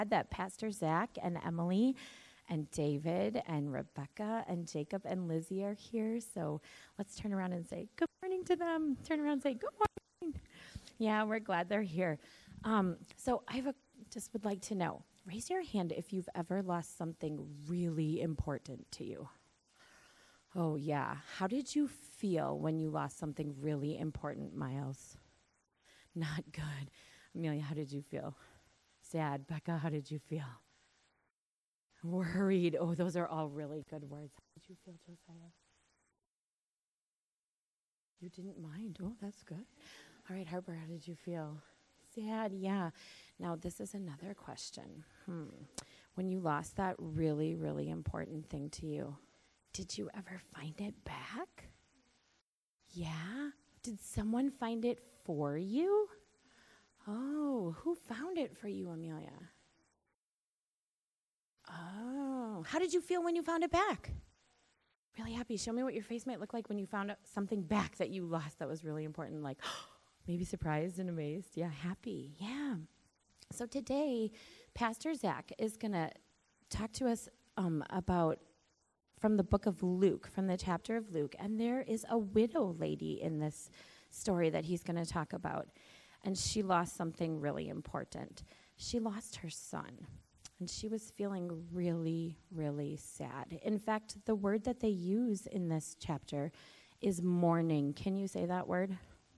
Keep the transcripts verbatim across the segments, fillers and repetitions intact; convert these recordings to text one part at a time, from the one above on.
that Pastor Zach and Emily and David and Rebecca and Jacob and Lizzie are here. So let's turn around and say good morning to them. Turn around and say good morning. Yeah, we're glad they're here. Um, so I have a, just would like to know, raise your hand if you've ever lost something really important to you. Oh, yeah. How did you feel when you lost something really important, Miles? Not good. Amelia, how did you feel? Sad. Becca, how did you feel? Worried. Oh, those are all really good words. How did you feel, Josiah? You didn't mind. Oh, that's good. All right, Harper, how did you feel? Sad, yeah. Now, this is another question. Hmm. When you lost that really, really important thing to you, did you ever find it back? Yeah? Did someone find it for you? Oh, who found it for you, Amelia? Oh, how did you feel when you found it back? Really happy. Show me what your face might look like when you found out something back that you lost that was really important, like maybe surprised and amazed. Yeah, happy. Yeah. So today, Pastor Zach is going to talk to us um, about from the book of Luke, from the chapter of Luke. And there is a widow lady in this story that he's going to talk about. And she lost something really important. She lost her son. And she was feeling really, really sad. In fact, the word that they use in this chapter is mourning. Can you say that word?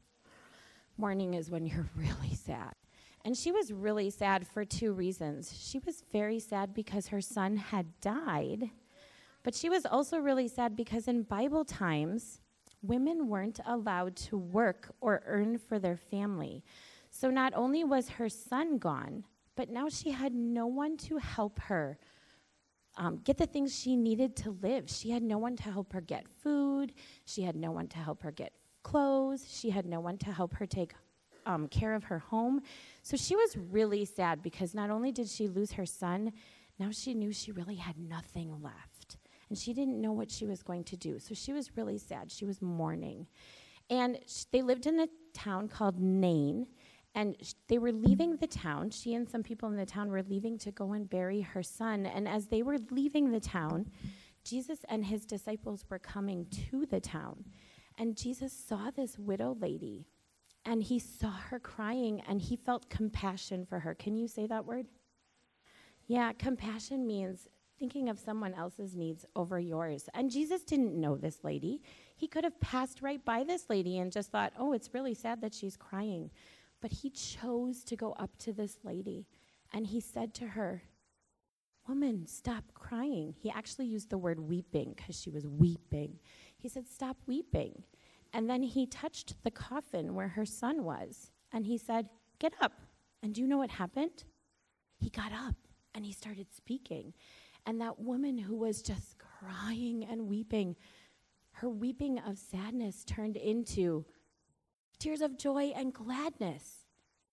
Mourning is when you're really sad. And she was really sad for two reasons. She was very sad because her son had died. But she was also really sad because in Bible times, women weren't allowed to work or earn for their family. So not only was her son gone, but now she had no one to help her um, get the things she needed to live. She had no one to help her get food. She had no one to help her get clothes. She had no one to help her take um, care of her home. So she was really sad because not only did she lose her son, now she knew she really had nothing left. And she didn't know what she was going to do. So she was really sad. She was mourning. And sh- they lived in a town called Nain. And sh- they were leaving the town. She and some people in the town were leaving to go and bury her son. And as they were leaving the town, Jesus and his disciples were coming to the town. And Jesus saw this widow lady. And he saw her crying. And he felt compassion for her. Can you say that word? Yeah, compassion means thinking of someone else's needs over yours. And Jesus didn't know this lady. He could have passed right by this lady and just thought, oh, it's really sad that she's crying. But he chose to go up to this lady, and he said to her, woman, stop crying. He actually used the word weeping because she was weeping. He said, stop weeping. And then he touched the coffin where her son was, and he said, get up. And do you know what happened? He got up, and he started speaking. And that woman who was just crying and weeping, her weeping of sadness turned into tears of joy and gladness.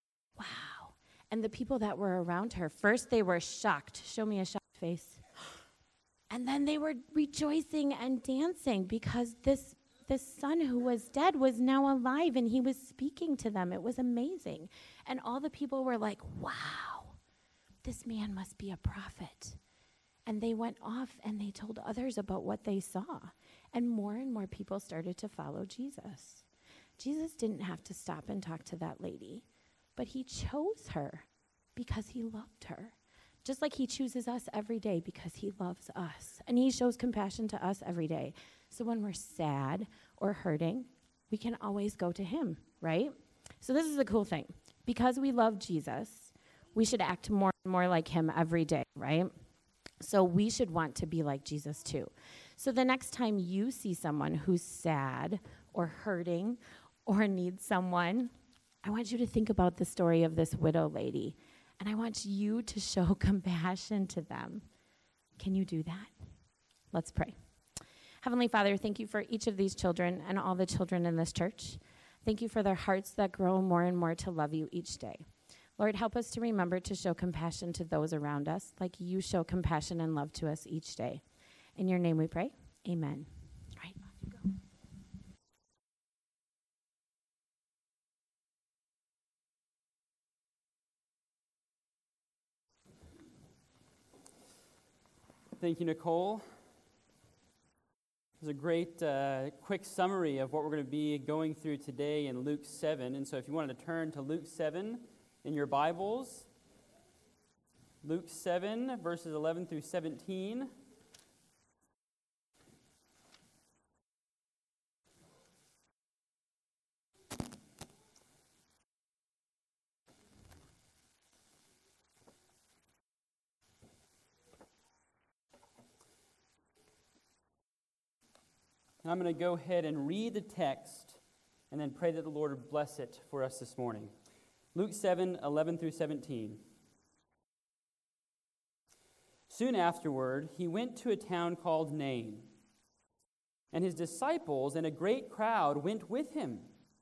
Wow. And the people that were around her, first they were shocked. Show me a shocked face. And then they were rejoicing and dancing because this, this son who was dead was now alive and he was speaking to them. It was amazing. And all the people were like, wow, this man must be a prophet. And they went off and they told others about what they saw. And more and more people started to follow Jesus. Jesus didn't have to stop and talk to that lady, but he chose her because he loved her. Just like he chooses us every day because he loves us. And he shows compassion to us every day. So when we're sad or hurting, we can always go to him, right? So this is the cool thing. Because we love Jesus, we should act more and more like him every day, right? So we should want to be like Jesus too. So the next time you see someone who's sad or hurting or needs someone, I want you to think about the story of this widow lady, and I want you to show compassion to them. Can you do that? Let's pray. Heavenly Father, thank you for each of these children and all the children in this church. Thank you for their hearts that grow more and more to love you each day. Lord, help us to remember to show compassion to those around us like you show compassion and love to us each day. In your name we pray. Amen. All right, off you go. Thank you, Nicole. It was a great, uh, quick summary of what we're going to be going through today in Luke seven. And so if you wanted to turn to Luke seven in your Bibles, Luke seven, verses eleven through seventeen. And I'm going to go ahead and read the text and then pray that the Lord would bless it for us this morning. Luke seven, eleven through seventeen. Soon afterward, he went to a town called Nain, and his disciples and a great crowd went with him.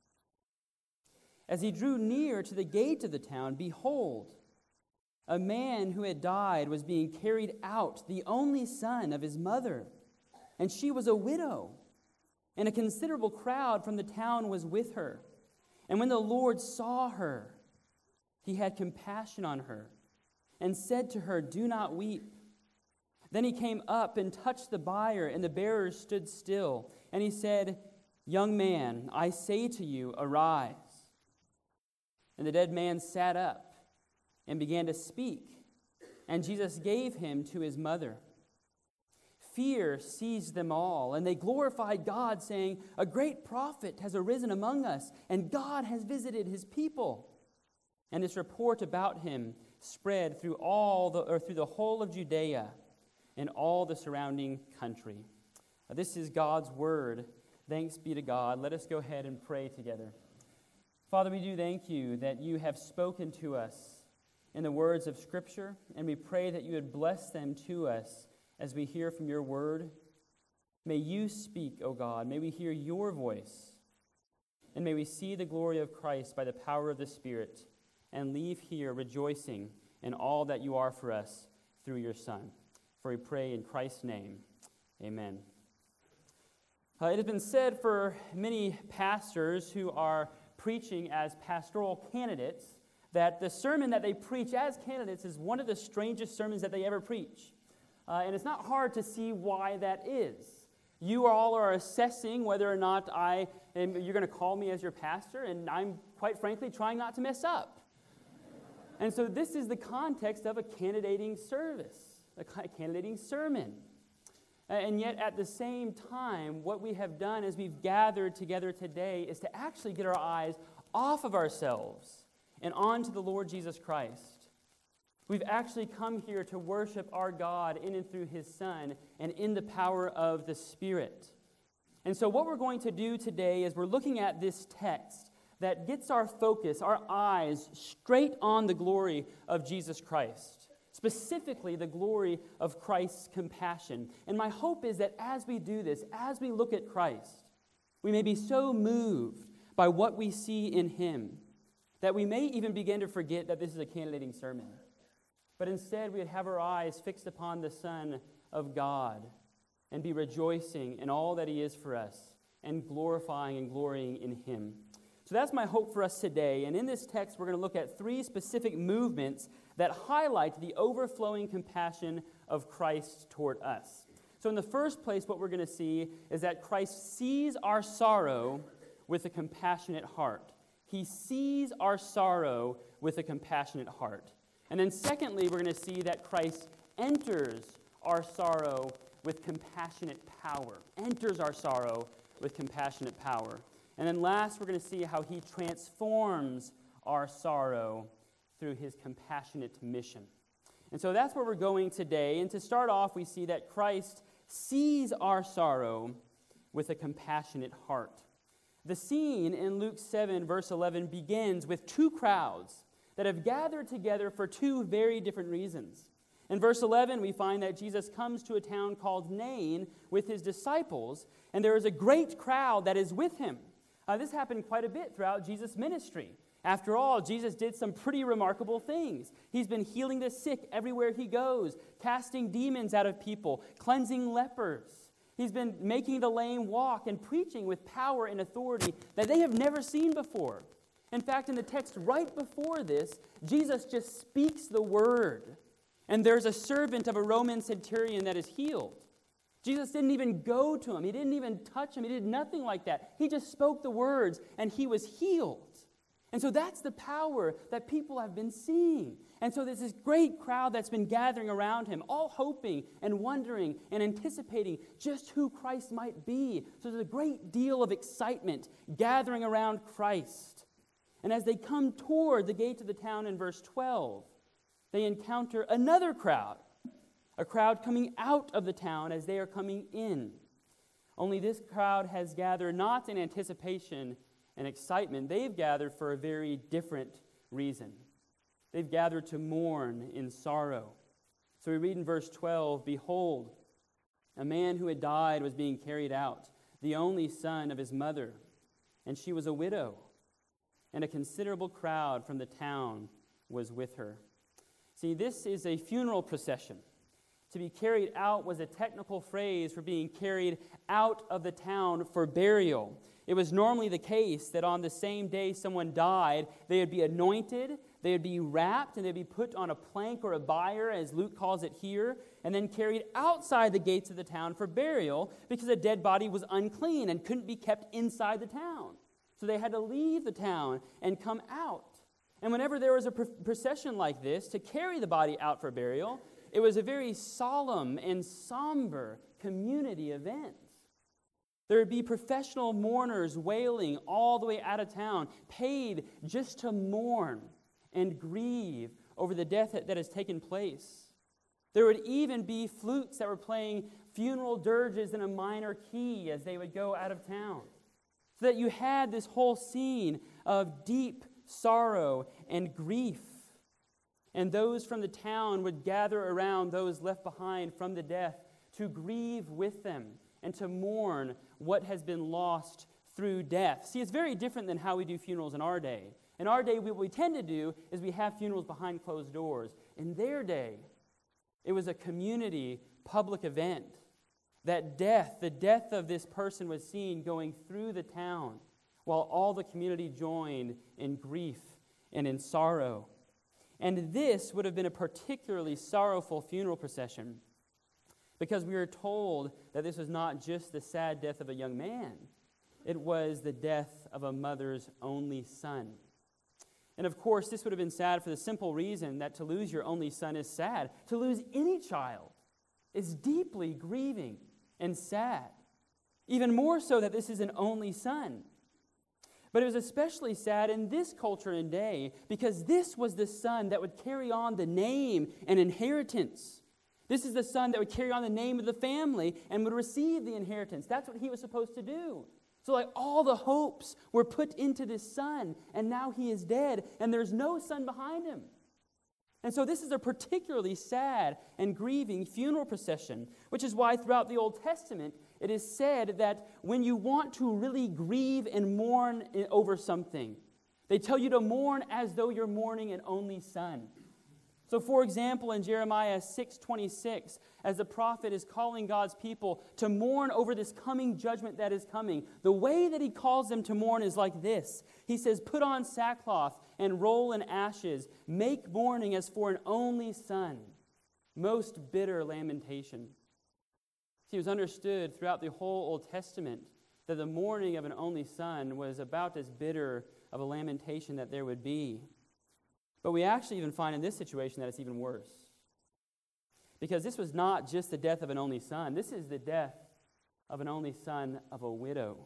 As he drew near to the gate of the town, behold, a man who had died was being carried out, the only son of his mother, and she was a widow. And a considerable crowd from the town was with her. And when the Lord saw her, he had compassion on her and said to her, "Do not weep." Then he came up and touched the bier, and the bearers stood still. And he said, "Young man, I say to you, arise." And the dead man sat up and began to speak. And Jesus gave him to his mother. Fear seized them all, and they glorified God, saying, "A great prophet has arisen among us, and God has visited his people." And this report about him spread through all the or through the whole of Judea and all the surrounding country. Now, this is God's word. Thanks be to God. Let us go ahead and pray together. Father, we do thank you that you have spoken to us in the words of Scripture, and we pray that you would bless them to us as we hear from your word. May you speak, O God. May we hear your voice. And may we see the glory of Christ by the power of the Spirit and leave here rejoicing in all that you are for us through your Son. For we pray in Christ's name. Amen. Uh, it has been said for many pastors who are preaching as pastoral candidates that the sermon that they preach as candidates is one of the strangest sermons that they ever preach. Uh, and it's not hard to see why that is. You all are assessing whether or not I am, you're going to call me as your pastor, and I'm, quite frankly, trying not to mess up. And so this is the context of a candidating service, a candidating sermon. And yet, at the same time, what we have done as we've gathered together today is to actually get our eyes off of ourselves and onto the Lord Jesus Christ. We've actually come here to worship our God in and through his Son and in the power of the Spirit. And so what we're going to do today is we're looking at this text that gets our focus, our eyes, straight on the glory of Jesus Christ, specifically the glory of Christ's compassion. And my hope is that as we do this, as we look at Christ, we may be so moved by what we see in him that we may even begin to forget that this is a candidating sermon. But instead, we would have our eyes fixed upon the Son of God and be rejoicing in all that he is for us and glorifying and glorying in him. So that's my hope for us today. And in this text, we're going to look at three specific movements that highlight the overflowing compassion of Christ toward us. So in the first place, what we're going to see is that Christ sees our sorrow with a compassionate heart. He sees our sorrow with a compassionate heart. And then secondly, we're going to see that Christ enters our sorrow with compassionate power. Enters our sorrow with compassionate power. And then last, we're going to see how he transforms our sorrow through his compassionate mission. And so that's where we're going today. And to start off, we see that Christ sees our sorrow with a compassionate heart. The scene in Luke seven, verse eleven, begins with two crowds that have gathered together for two very different reasons. In verse eleven, we find that Jesus comes to a town called Nain with his disciples, and there is a great crowd that is with him. Uh, this happened quite a bit throughout Jesus' ministry. After all, Jesus did some pretty remarkable things. He's been healing the sick everywhere he goes, casting demons out of people, cleansing lepers. He's been making the lame walk and preaching with power and authority that they have never seen before. In fact, in the text right before this, Jesus just speaks the word. And there's a servant of a Roman centurion that is healed. Jesus didn't even go to him. He didn't even touch him. He did nothing like that. He just spoke the words, and he was healed. And so that's the power that people have been seeing. And so there's this great crowd that's been gathering around him, all hoping and wondering and anticipating just who Christ might be. So there's a great deal of excitement gathering around Christ. And as they come toward the gate of the town in verse twelve, they encounter another crowd, a crowd coming out of the town as they are coming in. Only this crowd has gathered not in anticipation and excitement. They've gathered for a very different reason. They've gathered to mourn in sorrow. So we read in verse twelve, "Behold, a man who had died was being carried out, the only son of his mother, and she was a widow, and a considerable crowd from the town was with her." See, this is a funeral procession. To be carried out was a technical phrase for being carried out of the town for burial. It was normally the case that on the same day someone died, they would be anointed, they would be wrapped, and they'd be put on a plank or a bier, as Luke calls it here, and then carried outside the gates of the town for burial because a dead body was unclean and couldn't be kept inside the town. So they had to leave the town and come out. And whenever there was a procession like this to carry the body out for burial, it was a very solemn and somber community event. There would be professional mourners wailing all the way out of town, paid just to mourn and grieve over the death that has taken place. There would even be flutes that were playing funeral dirges in a minor key as they would go out of town. So that you had this whole scene of deep sorrow and grief. And those from the town would gather around those left behind from the death to grieve with them and to mourn what has been lost through death. See, it's very different than how we do funerals in our day. In our day, what we tend to do is we have funerals behind closed doors. In their day, it was a community public event. That death, the death of this person was seen going through the town while all the community joined in grief and in sorrow. And this would have been a particularly sorrowful funeral procession because we are told that this was not just the sad death of a young man. It was the death of a mother's only son. And of course, this would have been sad for the simple reason that to lose your only son is sad. To lose any child is deeply grieving and sad. Even more so that this is an only son. But it was especially sad in this culture and day because this was the son that would carry on the name and inheritance. This is the son that would carry on the name of the family and would receive the inheritance. That's what he was supposed to do. So like all the hopes were put into this son, and now he is dead, and there's no son behind him. And so this is a particularly sad and grieving funeral procession, which is why throughout the Old Testament, it is said that when you want to really grieve and mourn over something, they tell you to mourn as though you're mourning an only son. So for example, in Jeremiah six twenty-six, as the prophet is calling God's people to mourn over this coming judgment that is coming, the way that he calls them to mourn is like this. He says, "Put on sackcloth and roll in ashes. Make mourning as for an only son. Most bitter lamentation." See, it was understood throughout the whole Old Testament that the mourning of an only son was about as bitter of a lamentation that there would be. But we actually even find in this situation that it's even worse. Because this was not just the death of an only son. This is the death of an only son of a widow.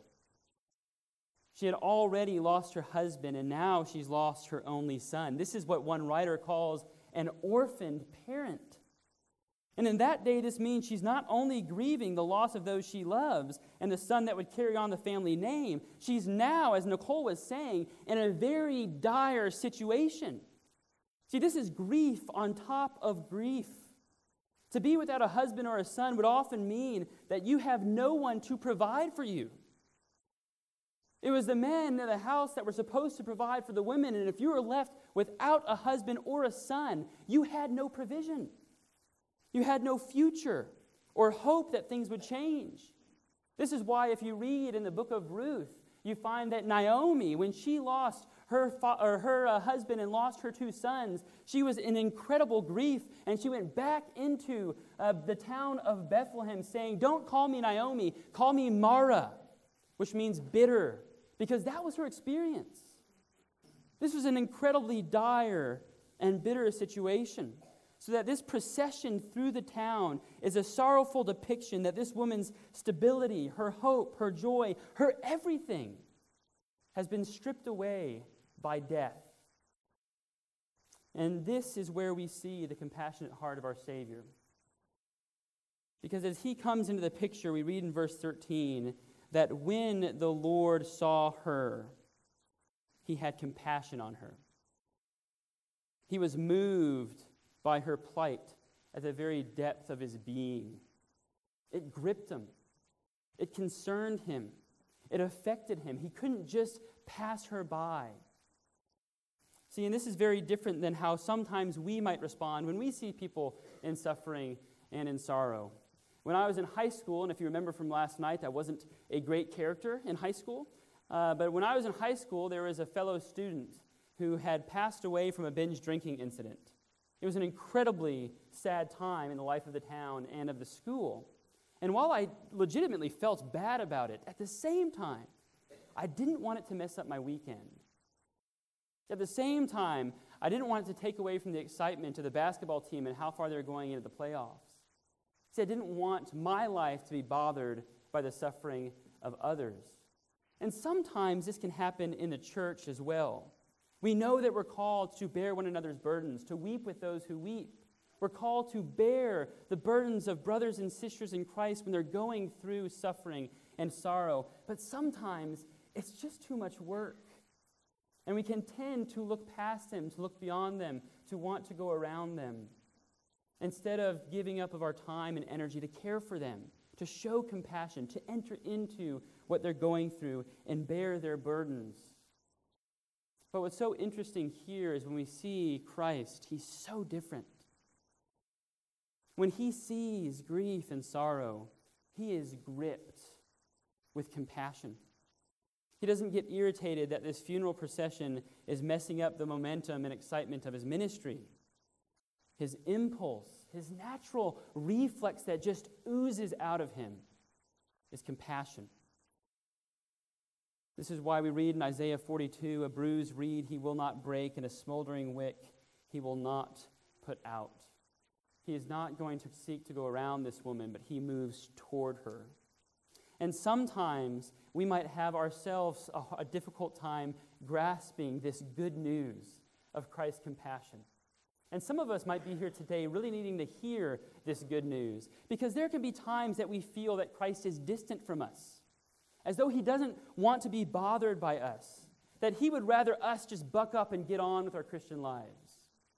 She had already lost her husband, and now she's lost her only son. This is what one writer calls an orphaned parent. And in that day, this means she's not only grieving the loss of those she loves and the son that would carry on the family name, she's now, as Nicole was saying, in a very dire situation. See, this is grief on top of grief. To be without a husband or a son would often mean that you have no one to provide for you. It was the men in the house that were supposed to provide for the women, and if you were left without a husband or a son, you had no provision. You had no future or hope that things would change. This is why if you read in the book of Ruth, you find that Naomi, when she lost her, fa- or her uh, husband and lost her two sons. She was in incredible grief, and she went back into uh, the town of Bethlehem saying, "Don't call me Naomi, call me Mara," which means bitter, because that was her experience. This was an incredibly dire and bitter situation. So that this procession through the town is a sorrowful depiction that this woman's stability, her hope, her joy, her everything has been stripped away by death. And this is where we see the compassionate heart of our Savior. Because as he comes into the picture, we read in verse thirteen that when the Lord saw her, he had compassion on her. He was moved by her plight at the very depth of his being. It gripped him. It concerned him. It affected him. He couldn't just pass her by. See, and this is very different than how sometimes we might respond when we see people in suffering and in sorrow. When I was in high school, and if you remember from last night, I wasn't a great character in high school, uh, but when I was in high school, there was a fellow student who had passed away from a binge drinking incident. It was an incredibly sad time in the life of the town and of the school. And while I legitimately felt bad about it, at the same time, I didn't want it to mess up my weekend. At the same time, I didn't want it to take away from the excitement of the basketball team and how far they were going into the playoffs. See, I didn't want my life to be bothered by the suffering of others. And sometimes this can happen in the church as well. We know that we're called to bear one another's burdens, to weep with those who weep. We're called to bear the burdens of brothers and sisters in Christ when they're going through suffering and sorrow. But sometimes it's just too much work. And we can tend to look past them, to look beyond them, to want to go around them, instead of giving up of our time and energy to care for them, to show compassion, to enter into what they're going through and bear their burdens. But what's so interesting here is when we see Christ, he's so different. When he sees grief and sorrow, he is gripped with compassion. He doesn't get irritated that this funeral procession is messing up the momentum and excitement of his ministry. His impulse, his natural reflex that just oozes out of him is compassion. This is why we read in Isaiah forty-two, "A bruised reed he will not break, and a smoldering wick he will not put out." He is not going to seek to go around this woman, but he moves toward her. And sometimes we might have ourselves a, a difficult time grasping this good news of Christ's compassion. And some of us might be here today really needing to hear this good news, because there can be times that we feel that Christ is distant from us, as though he doesn't want to be bothered by us, that he would rather us just buck up and get on with our Christian lives.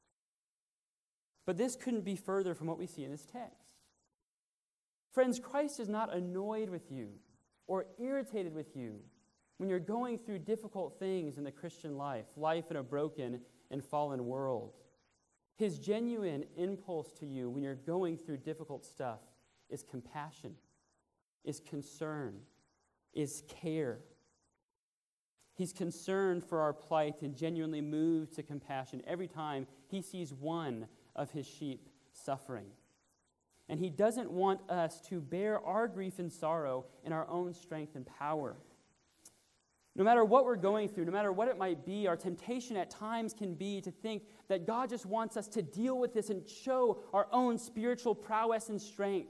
But this couldn't be further from what we see in this text. Friends, Christ is not annoyed with you or irritated with you when you're going through difficult things in the Christian life, life in a broken and fallen world. His genuine impulse to you when you're going through difficult stuff is compassion, is concern, is care. He's concerned for our plight and genuinely moved to compassion every time he sees one of his sheep suffering. And he doesn't want us to bear our grief and sorrow in our own strength and power. No matter what we're going through, no matter what it might be, our temptation at times can be to think that God just wants us to deal with this and show our own spiritual prowess and strength.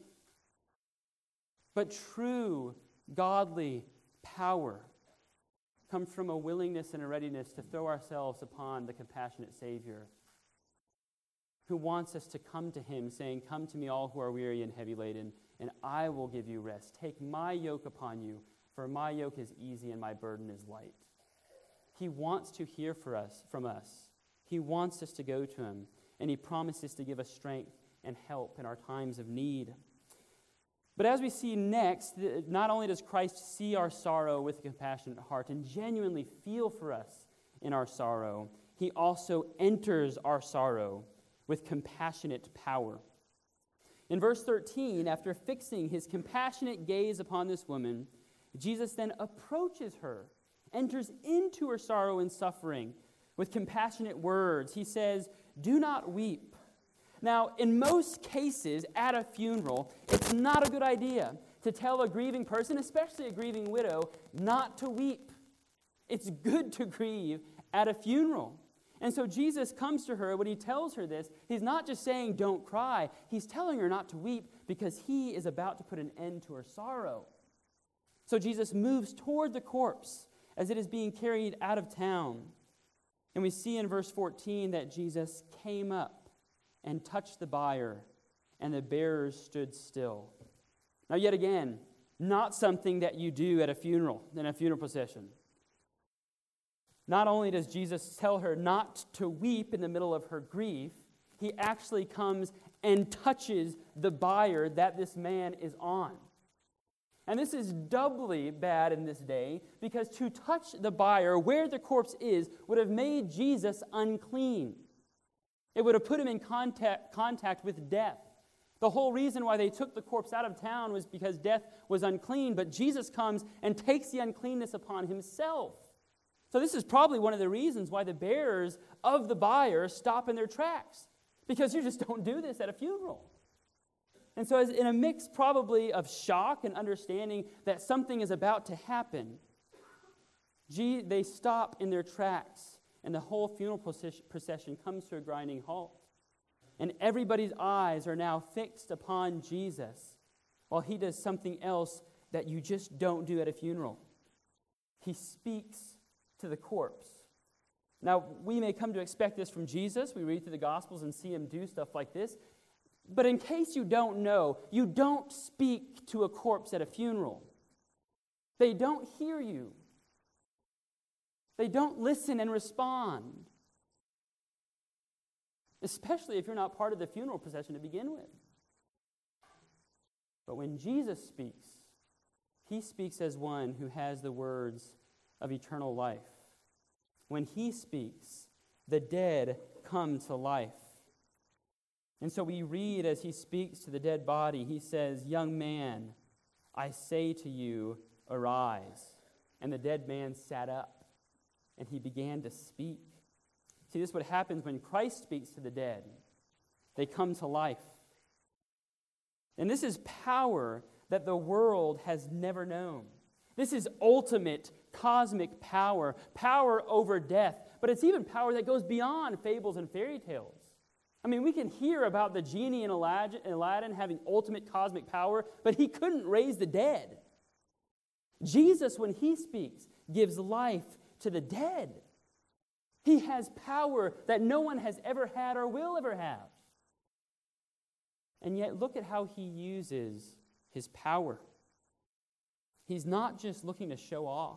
But true godly power comes from a willingness and a readiness to throw ourselves upon the compassionate Savior, who wants us to come to him, saying, "Come to me, all who are weary and heavy laden, and I will give you rest. Take my yoke upon you, for my yoke is easy and my burden is light." He wants to hear for us, from us. He wants us to go to him, and he promises to give us strength and help in our times of need. But as we see next, not only does Christ see our sorrow with a compassionate heart and genuinely feel for us in our sorrow, he also enters our sorrow with compassionate power. In verse thirteen, after fixing his compassionate gaze upon this woman, Jesus then approaches her enters into her sorrow and suffering with compassionate words. He says, "Do not weep." Now, in most cases at a funeral, it's not a good idea to tell a grieving person, especially a grieving widow, not to weep. It's good to grieve at a funeral. And so Jesus comes to her when he tells her this. He's not just saying don't cry. He's telling her not to weep because he is about to put an end to her sorrow. So Jesus moves toward the corpse as it is being carried out of town. And we see in verse fourteen that Jesus came up and touched the bier, and the bearers stood still. Now, yet again, not something that you do at a funeral, in a funeral procession. Not only does Jesus tell her not to weep in the middle of her grief, he actually comes and touches the bier that this man is on. And this is doubly bad in this day because to touch the bier where the corpse is would have made Jesus unclean. It would have put him in contact, contact with death. The whole reason why they took the corpse out of town was because death was unclean, but Jesus comes and takes the uncleanness upon himself. So this is probably one of the reasons why the bearers of the bier stop in their tracks, because you just don't do this at a funeral. And so as in a mix probably of shock and understanding that something is about to happen, they stop in their tracks, and the whole funeral procession comes to a grinding halt. And everybody's eyes are now fixed upon Jesus while he does something else that you just don't do at a funeral. He speaks to the corpse. Now, we may come to expect this from Jesus. We read through the Gospels and see him do stuff like this. But in case you don't know, you don't speak to a corpse at a funeral. They don't hear you. They don't listen and respond. Especially if you're not part of the funeral procession to begin with. But when Jesus speaks, he speaks as one who has the words of eternal life. When he speaks, the dead come to life. And so we read as he speaks to the dead body, he says, "Young man, I say to you, arise." And the dead man sat up, and he began to speak. See, this is what happens when Christ speaks to the dead. They come to life. And this is power that the world has never known. This is ultimate cosmic power, power over death. But it's even power that goes beyond fables and fairy tales. I mean, we can hear about the genie in Aladdin having ultimate cosmic power, but he couldn't raise the dead. Jesus, when he speaks, gives life to the dead. He has power that no one has ever had or will ever have. And yet, look at how he uses his power. He's not just looking to show off,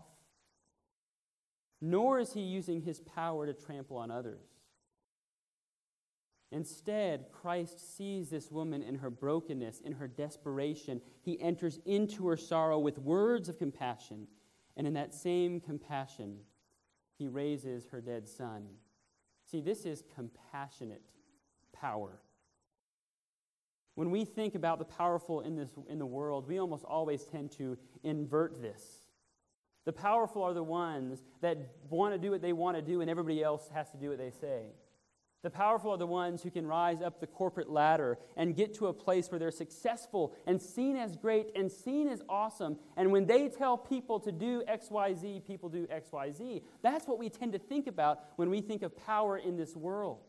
nor is he using his power to trample on others. Instead, Christ sees this woman in her brokenness, in her desperation. He enters into her sorrow with words of compassion, and in that same compassion, he raises her dead son. See, this is compassionate power. When we think about the powerful in this in the world, we almost always tend to invert this. The powerful are the ones that want to do what they want to do, and everybody else has to do what they say. The powerful are the ones who can rise up the corporate ladder and get to a place where they're successful and seen as great and seen as awesome. And when they tell people to do X Y Z, people do X Y Z. That's what we tend to think about when we think of power in this world.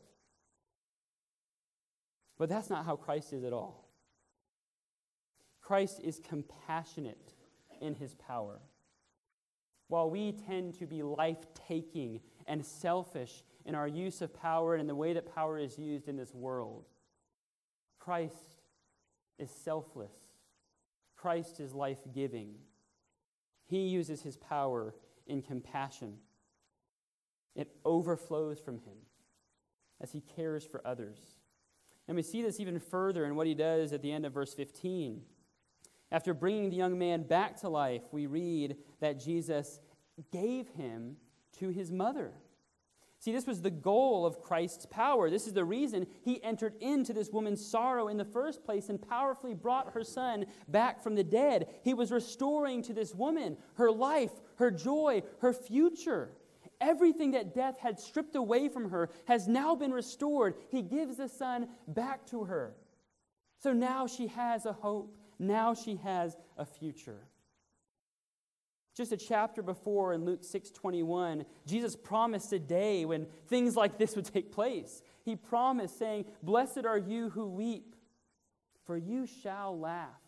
But that's not how Christ is at all. Christ is compassionate in his power. While we tend to be life-taking and selfish in our use of power and in the way that power is used in this world, Christ is selfless. Christ is life-giving. He uses his power in compassion. It overflows from him as he cares for others. And we see this even further in what he does at the end of verse fifteen. After bringing the young man back to life, we read that Jesus gave him to his mother. See, this was the goal of Christ's power. This is the reason he entered into this woman's sorrow in the first place and powerfully brought her son back from the dead. He was restoring to this woman her life, her joy, her future. Everything that death had stripped away from her has now been restored. He gives the son back to her. So now she has a hope. Now she has a future. Just a chapter before in Luke six twenty-one, Jesus promised a day when things like this would take place. He promised, saying, "Blessed are you who weep, for you shall laugh."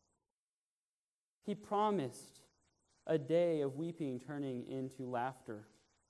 He promised a day of weeping turning into laughter.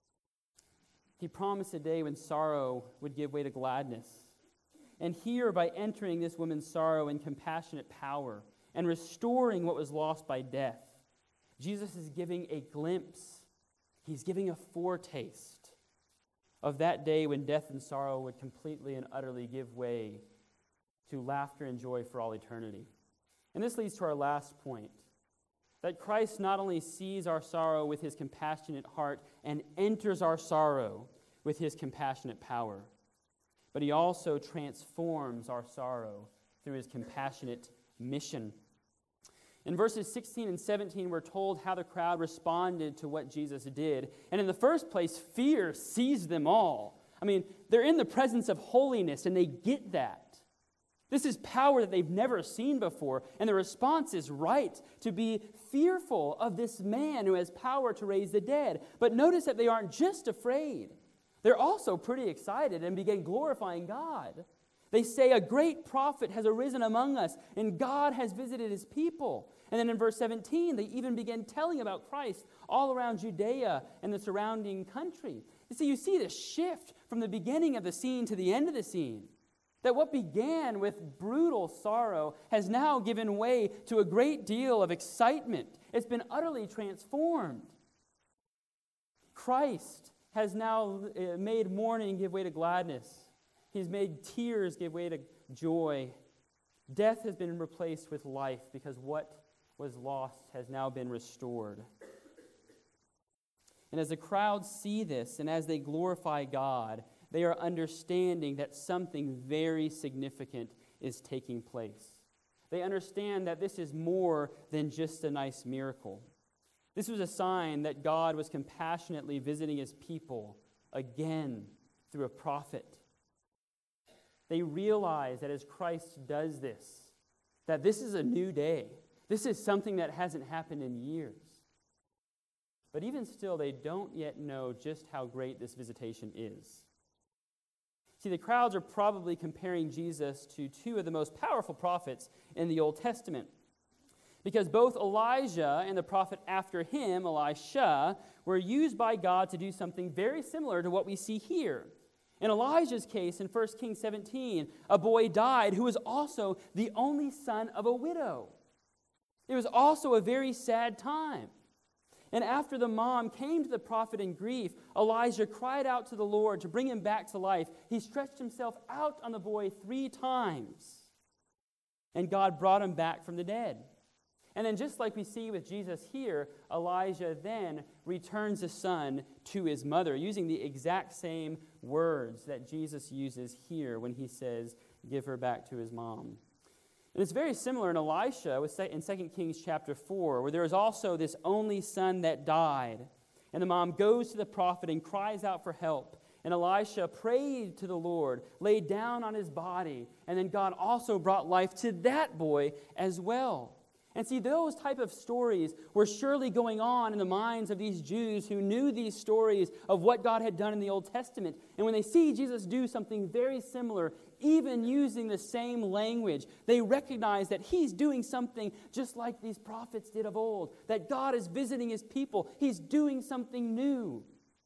He promised a day when sorrow would give way to gladness. And here, by entering this woman's sorrow in compassionate power and restoring what was lost by death, Jesus is giving a glimpse, he's giving a foretaste of that day when death and sorrow would completely and utterly give way to laughter and joy for all eternity. And this leads to our last point, that Christ not only sees our sorrow with his compassionate heart and enters our sorrow with his compassionate power, but he also transforms our sorrow through his compassionate mission. In verses sixteen and seventeen, we're told how the crowd responded to what Jesus did. And in the first place, fear seized them all. I mean, they're in the presence of holiness, and they get that. This is power that they've never seen before, and the response is right to be fearful of this man who has power to raise the dead. But notice that they aren't just afraid. They're also pretty excited and begin glorifying God. They say, "A great prophet has arisen among us, and God has visited his people." And then in verse seventeen, they even begin telling about Christ all around Judea and the surrounding country. You see, you see this shift from the beginning of the scene to the end of the scene. That what began with brutal sorrow has now given way to a great deal of excitement. It's been utterly transformed. Christ has now made mourning give way to gladness. He's made tears give way to joy. Death has been replaced with life because what was lost has now been restored. And as the crowds see this and as they glorify God, they are understanding that something very significant is taking place. They understand that this is more than just a nice miracle. This was a sign that God was compassionately visiting his people again through a prophet. They realize that as Christ does this, that this is a new day. This is something that hasn't happened in years. But even still, they don't yet know just how great this visitation is. See, the crowds are probably comparing Jesus to two of the most powerful prophets in the Old Testament. Because both Elijah and the prophet after him, Elisha, were used by God to do something very similar to what we see here. In Elijah's case, in First Kings seventeen, a boy died who was also the only son of a widow. It was also a very sad time. And after the mom came to the prophet in grief, Elijah cried out to the Lord to bring him back to life. He stretched himself out on the boy three times, and God brought him back from the dead. And then just like we see with Jesus here, Elijah then returns the son to his mother, using the exact same words that Jesus uses here when he says, "Give her back to his mom." And it's very similar in Elisha in Second Kings chapter four, where there is also this only son that died. And the mom goes to the prophet and cries out for help. And Elisha prayed to the Lord, laid down on his body, and then God also brought life to that boy as well. And see, those type of stories were surely going on in the minds of these Jews who knew these stories of what God had done in the Old Testament. And when they see Jesus do something very similar, even using the same language, they recognize that he's doing something just like these prophets did of old, that God is visiting his people. He's doing something new.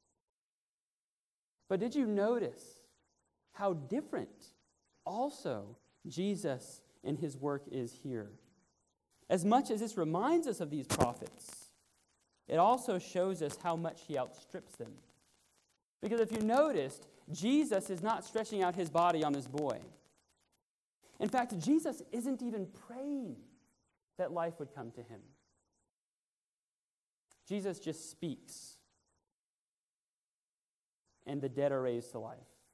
But did you notice how different also Jesus and his work is here? As much as this reminds us of these prophets, it also shows us how much he outstrips them. Because if you noticed, Jesus is not stretching out his body on this boy. In fact, Jesus isn't even praying that life would come to him. Jesus just speaks. and the dead are raised to life.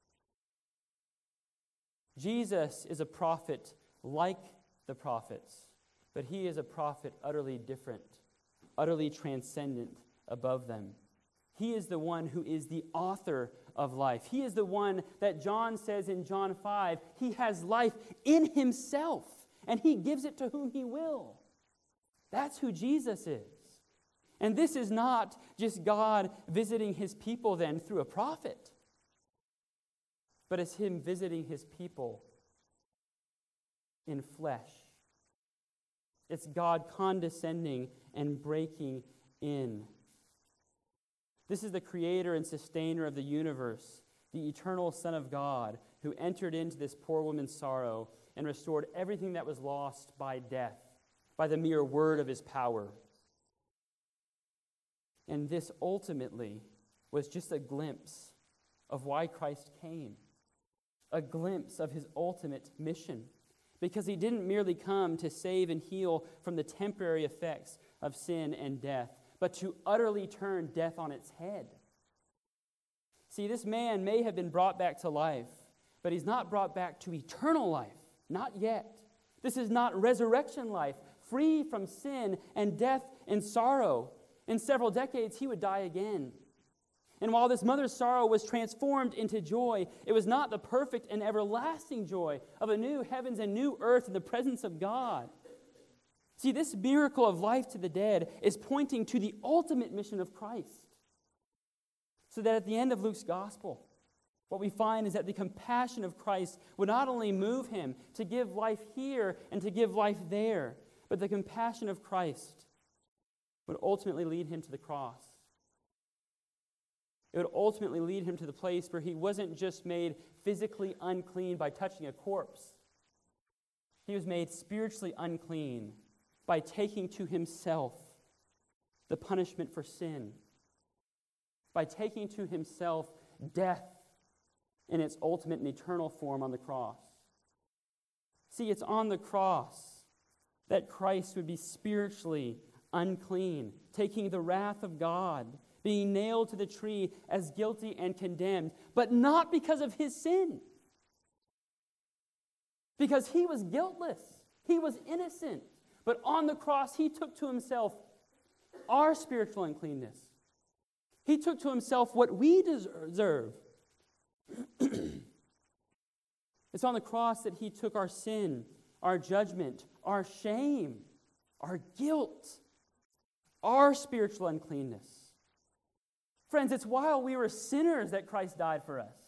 Jesus is a prophet like the prophets, but he is a prophet utterly different, utterly transcendent above them. He is the one who is the author of life. He is the one that John says in John five, he has life in himself, and he gives it to whom he will. That's who Jesus is. And this is not just God visiting his people then through a prophet, but it's him visiting his people in flesh. It's God condescending and breaking in. This is the creator and sustainer of the universe, the eternal Son of God, who entered into this poor woman's sorrow and restored everything that was lost by death, by the mere word of his power. And this ultimately was just a glimpse of why Christ came, a glimpse of his ultimate mission, because he didn't merely come to save and heal from the temporary effects of sin and death, but to utterly turn death on its head. See, this man may have been brought back to life, but he's not brought back to eternal life, not yet. This is not resurrection life, free from sin and death and sorrow. In several decades, he would die again. And while this mother's sorrow was transformed into joy, it was not the perfect and everlasting joy of a new heavens and new earth in the presence of God. See, this miracle of life to the dead is pointing to the ultimate mission of Christ. So that at the end of Luke's gospel, what we find is that the compassion of Christ would not only move him to give life here and to give life there, but the compassion of Christ would ultimately lead him to the cross. It would ultimately lead him to the place where he wasn't just made physically unclean by touching a corpse. He was made spiritually unclean by taking to himself the punishment for sin, by taking to himself death in its ultimate and eternal form on the cross. See, it's on the cross that Christ would be spiritually unclean, taking the wrath of God, being nailed to the tree as guilty and condemned, but not because of his sin. Because he was guiltless. He was innocent. But on the cross, he took to himself our spiritual uncleanness. He took to himself what we deserve. It's on the cross that he took our sin, our judgment, our shame, our guilt, our spiritual uncleanness. Friends, it's while we were sinners that Christ died for us.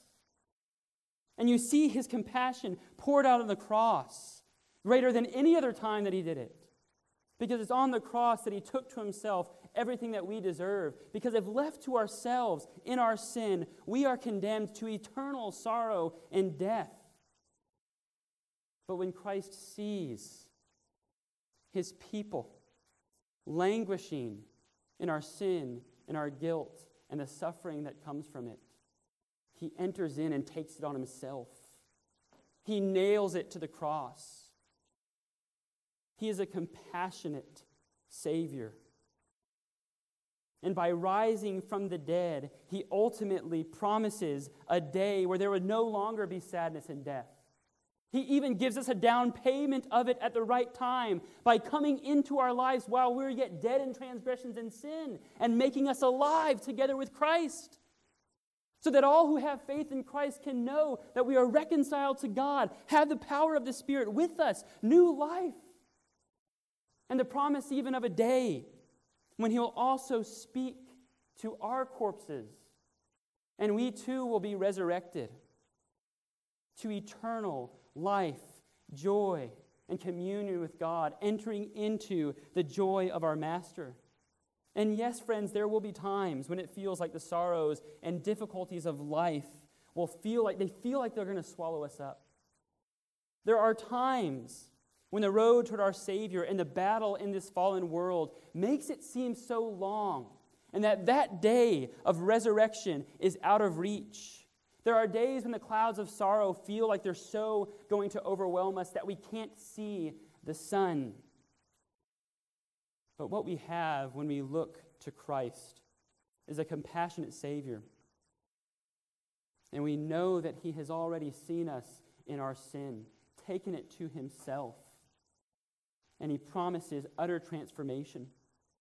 And you see his compassion poured out on the cross greater than any other time that he did it. Because it's on the cross that he took to himself everything that we deserve. Because if left to ourselves in our sin, we are condemned to eternal sorrow and death. But when Christ sees his people languishing in our sin and our guilt and the suffering that comes from it, he enters in and takes it on himself. He nails it to the cross. He is a compassionate Savior. And by rising from the dead, he ultimately promises a day where there would no longer be sadness and death. He even gives us a down payment of it at the right time by coming into our lives while we're yet dead in transgressions and sin and making us alive together with Christ. So that all who have faith in Christ can know that we are reconciled to God, have the power of the Spirit with us, new life. And the promise even of a day when he will also speak to our corpses, and we too will be resurrected to eternal life, joy, and communion with God, entering into the joy of our Master. And yes, friends, there will be times when it feels like the sorrows and difficulties of life will feel like they feel like they're going to swallow us up. There are times when the road toward our Savior and the battle in this fallen world makes it seem so long, and that that day of resurrection is out of reach. There are days when the clouds of sorrow feel like they're so going to overwhelm us that we can't see the sun. But what we have when we look to Christ is a compassionate Savior And we know that he has already seen us in our sin, taken it to himself. And he promises utter transformation.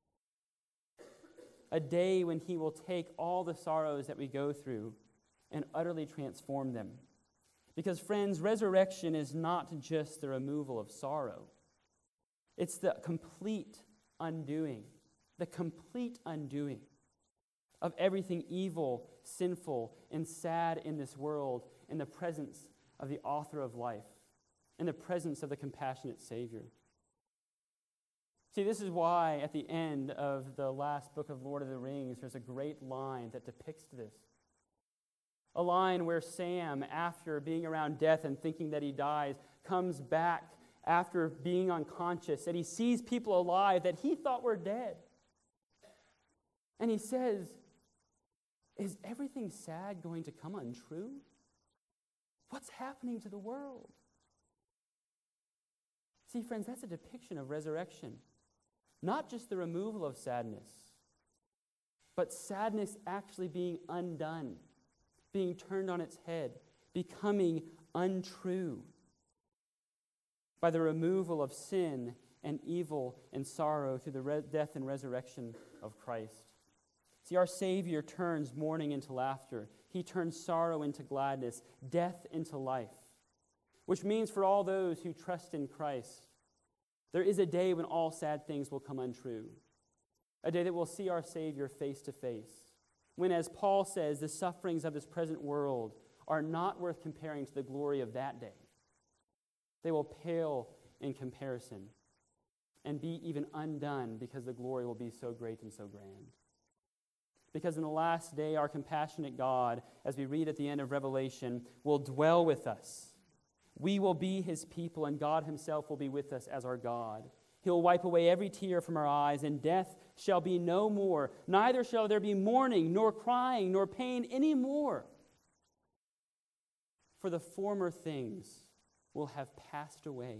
A day when he will take all the sorrows that we go through and utterly transform them. Because, friends, resurrection is not just the removal of sorrow. It's the complete undoing, the complete undoing of everything evil, sinful, and sad in this world in the presence of the author of life, in the presence of the compassionate Savior. See, this is why at the end of the last book of Lord of the Rings, there's a great line that depicts this. A line where Sam, after being around death and thinking that he dies, comes back after being unconscious, and he sees people alive that he thought were dead. And he says, is everything sad going to come untrue? What's happening to the world? See, friends, that's a depiction of resurrection. Not just the removal of sadness, but sadness actually being undone, being turned on its head, becoming untrue by the removal of sin and evil and sorrow through the re- death and resurrection of Christ. See, our Savior turns mourning into laughter. He turns sorrow into gladness, death into life, which means for all those who trust in Christ, there is a day when all sad things will come untrue, a day that we'll see our Savior face to face, when, as Paul says, the sufferings of this present world are not worth comparing to the glory of that day. They will pale in comparison and be even undone because the glory will be so great and so grand. Because in the last day, our compassionate God, as we read at the end of Revelation, will dwell with us. We will be his people, and God himself will be with us as our God. He'll wipe away every tear from our eyes, and death shall be no more. Neither shall there be mourning, nor crying, nor pain any more. For the former things will have passed away.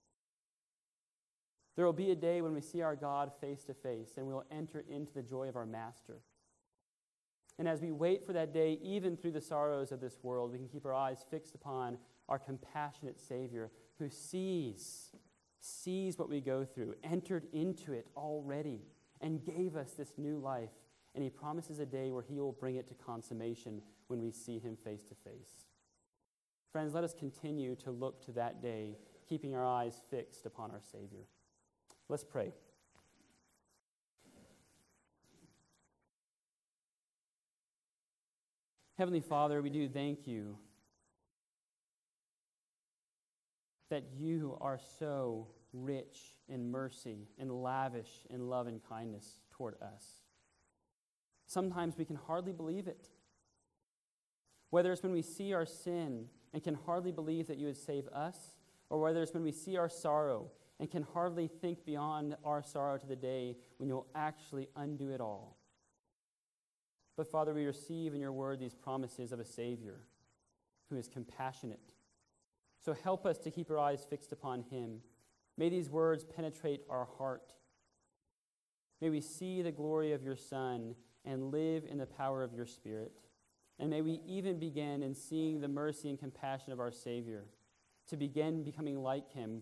There will be a day when we see our God face to face, and we'll enter into the joy of our Master. And as we wait for that day, even through the sorrows of this world, we can keep our eyes fixed upon our compassionate Savior who sees, sees what we go through, entered into it already, and gave us this new life. And he promises a day where he will bring it to consummation when we see him face to face. Friends, let us continue to look to that day, keeping our eyes fixed upon our Savior. Let's pray. Heavenly Father, we do thank you that you are so rich in mercy and lavish in love and kindness toward us. Sometimes we can hardly believe it. Whether it's when we see our sin and can hardly believe that you would save us, or whether it's when we see our sorrow and can hardly think beyond our sorrow to the day when you'll actually undo it all. But Father, we receive in your word these promises of a Savior who is compassionate. So help us to keep our eyes fixed upon him. May these words penetrate our heart. May we see the glory of your Son and live in the power of your Spirit. And may we even begin in seeing the mercy and compassion of our Savior, to begin becoming like him,